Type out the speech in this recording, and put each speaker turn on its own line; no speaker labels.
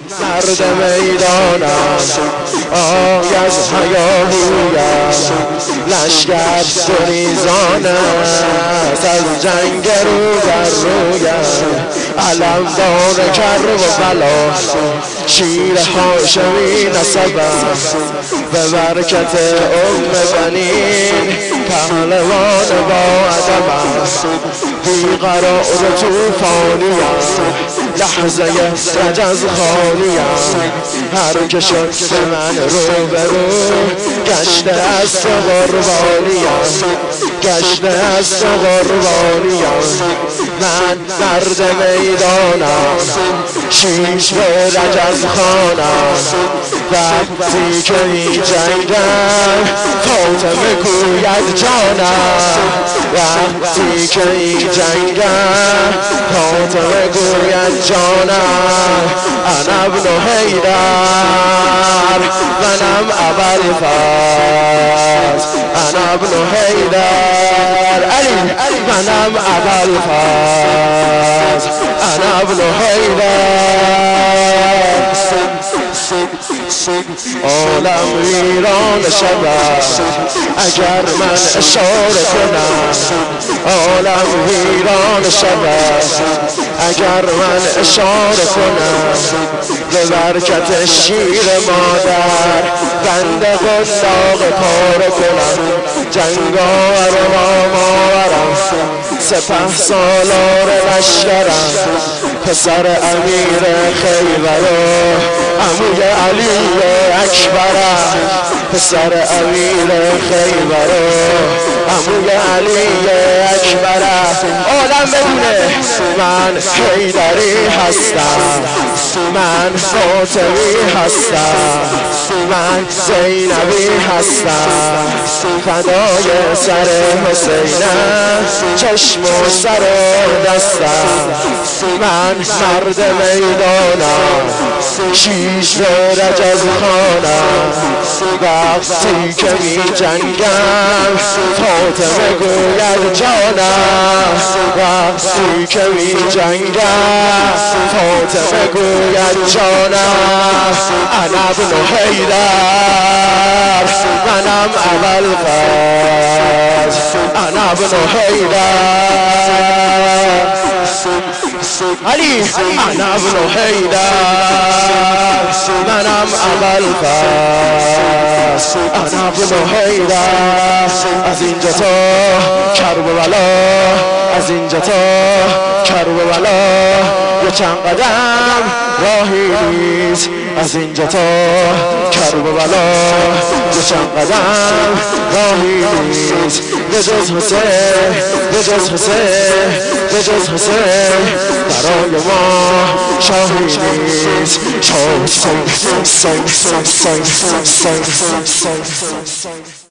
مرد میدانم آی از هیاهویم لشکر گریزان است از جنگ رو در رویم علمدار کر و بلا شیر هاشمی نسبم به برکت بنین پهلوان با ادبم بیقرار توفانیم لحظه رجز خانیم هر که شد به من رو به رو گشته از قربانیم گشته از قربانیم من مرد میدانم شیش به رجز خانم وقتی که می جنگم فاطمه گوید جانم وقتی که می جنگم فاطمه گوید جانم انا ابن حیدر منم ابوالفضل انا ابن حیدر علی منم ابوالفضل انا ابن حیدر عالم ویران شود اگر من اشاره کنم عالم ویران شود اگر من اشاره کنم به برکت شیر مادر بند قنداق پاره کنم جنگاور و ماورم سپه سالار لشکرم پسر امیر خیبر عموی علی اکبرم پسر امیر خیبر عموی علی اکبرم عالم بدونه من حیدری هستم من فاطمی هستم من زینبی هستم فدای سر حسینم چشم و سر دستم من مرد میدانم شیش رجز خانم وقتی که می جنگم فاطمه گوید جانم وقتی که می جنگم فاطمه گوید جانم انا ابن حیدر منم ابوالفضل انا ابن حیدر علی انا ابن حیدر منم ابوالفضل انا ابن حیدر از اینجا تا کربلا از اینجا تا کربلا یه چند قدم راهی نیست از اینجا تا کربلا یه چند قدم راهی نیست به جز حسین به جز حسین به جز حسین برای ما شاهی نیست شاه حسین